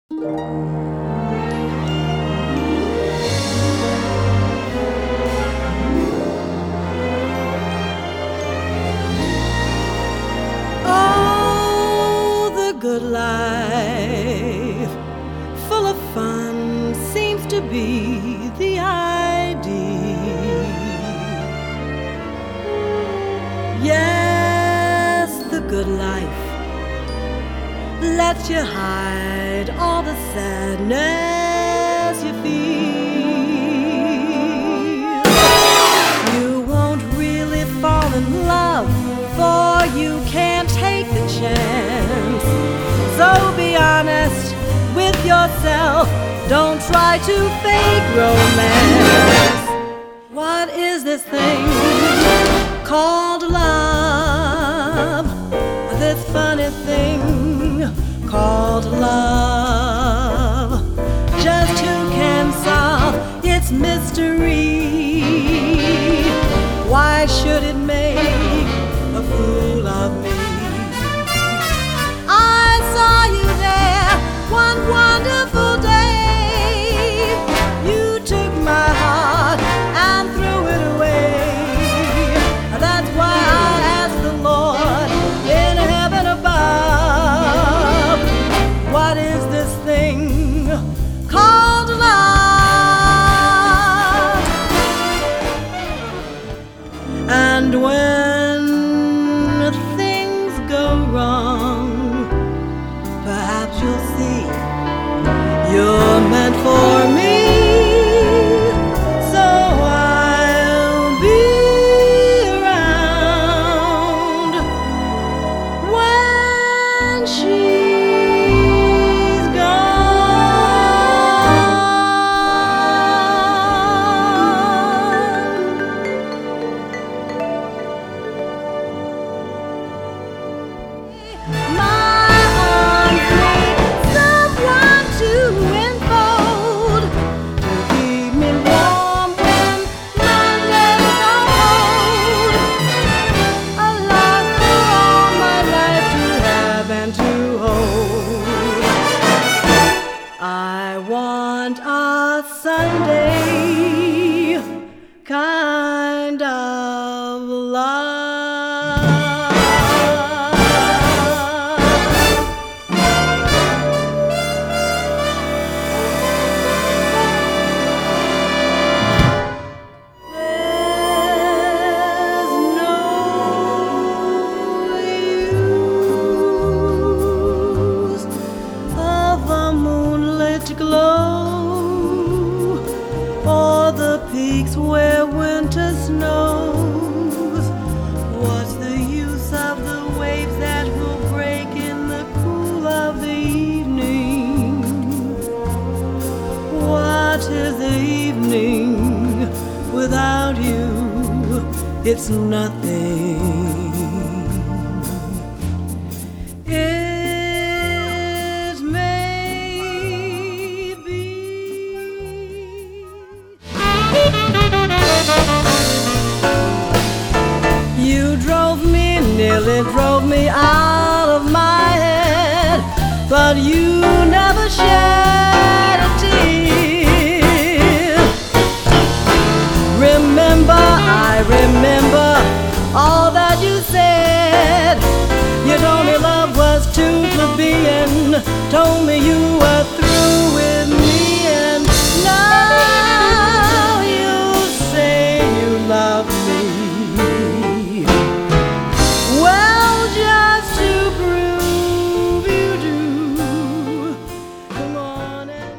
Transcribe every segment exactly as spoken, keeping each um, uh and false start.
Oh, the good life, full of fun, seems to be the idea. Yes, the good life lets you hide all the sadness you feel. You won't really fall in love, for you can't take the chance. So be honest with yourself, don't try to fake romance. What is this thing called love? This funny thing called love. Just who can solve its mystery? Why should it make a fool of me? I saw you there one wonderful day. You took my heart and threw it away. That's why I asked the Lord in heaven above, what is this thing called love? And when things go wrong, perhaps you'll see you're meant for me. So I'll be around when she's my arms need someone to enfold, to keep me warm when my legs are cold. A love for all my life to have and to hold. I want a Sunday kind of love. There's no use of a moonlit glow, or the peaks where winter snows. What's the use of the waves that will break in the cool of the evening? What is the evening without you? It's nothing. It may be. You drove me, nearly drove me out of my head, but you never shed a tear. Remember, I remember all that you said. You told me love was too plebeian, told me you were through with me, and now you say you love me. Well, just to prove you do, come on and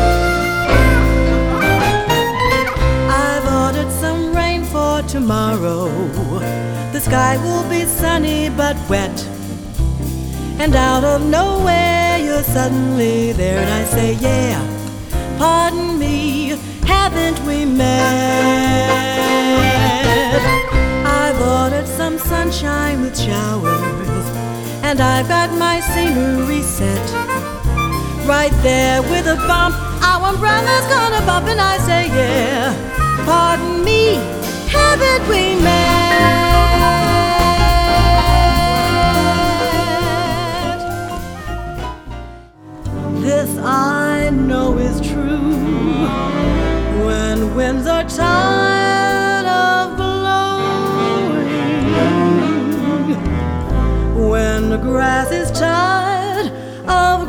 I've ordered some rain for tomorrow. The sky will be sunny but wet, and out of nowhere you're suddenly there, and I say, yeah, pardon me, haven't we met? I've ordered some sunshine with showers, and I've got my scenery set right there with a bump. Our umbrella's gonna bump, and I say, yeah, pardon me, haven't we met? This this I know is true. When winds are tired of blowing, when the grass is tired of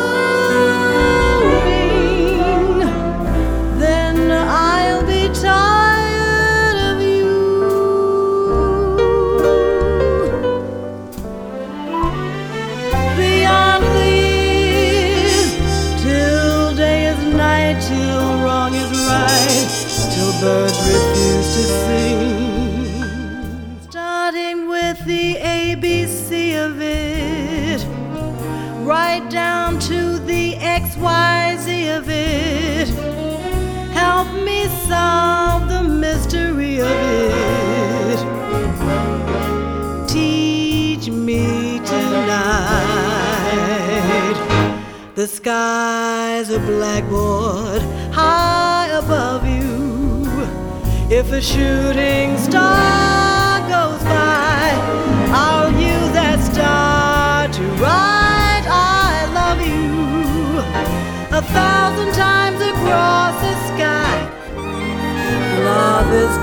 growing, then I'll be tired of you. Beyond the years, till day is night, till wrong is right, till birds refuse to sing. Starting with the A B C of it, right down to the X Y Z of it. Help me solve the mystery of it. Teach me tonight. The sky's a blackboard high above you. If a shooting star goes by, I'll use that star to write I love you a thousand times across the sky. Love is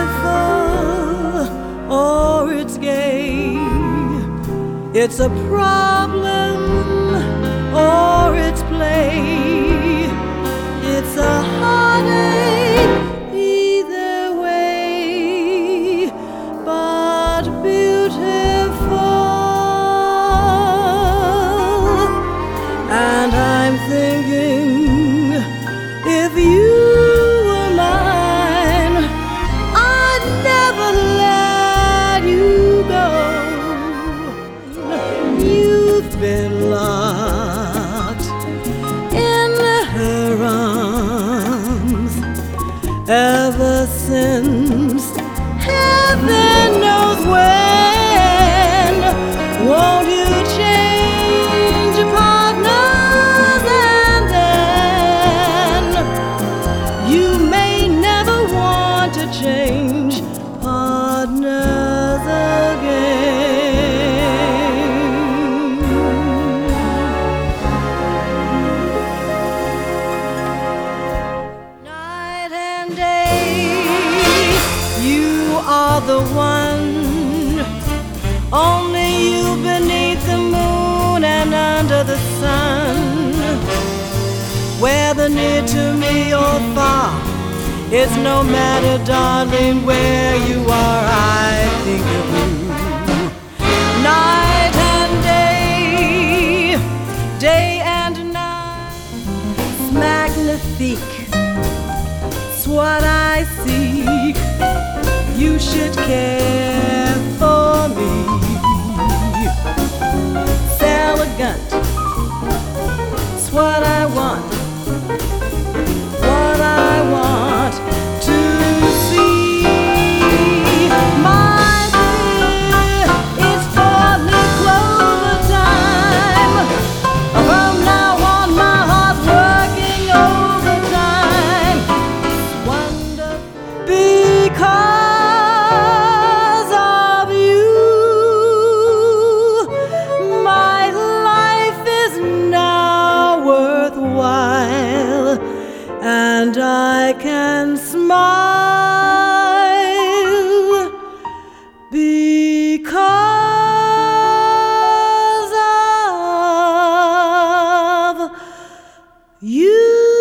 tearful or it's gay. It's a problem or it's play. It's a heartache either way, but beautiful. And I'm thinking, if you were mine, I'd never let you go. You've been locked in her arms ever since heaven knows when. Won't you change partners, and then you may never want to change partners again. Night and day, you are the one. Only you beneath the moon and under the sun. Whether near to me or far, it's no matter, darling, where you are, I think of you. Night and day, day and night, it's magnifique, it's what I seek. You should care for me. It's elegant, it's what I want, what I want to see. My dear, it's four-leaf clover time. From now on, my heart's working overtime. It's wonderful because of you. My life is now worthwhile, and I can smile because of you.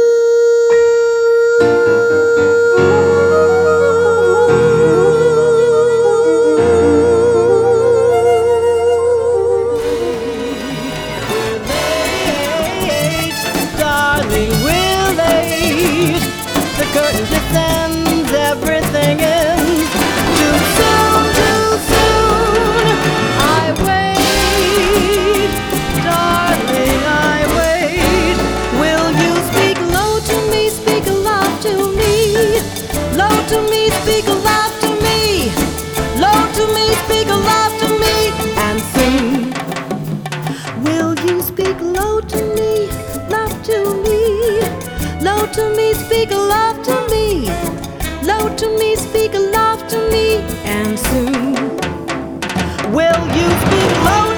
Darling, we're late. The curtain descends, everything ends. Too soon, too soon. I wait, darling, I wait. Will you speak low to me, speak loud to me? Low to me, speak loud to me. Low to me, speak loud to me. And soon, will you speak low to me, loud to me? Low to me, speak love to me. Low to me, speak love to me. And soon, will you speak low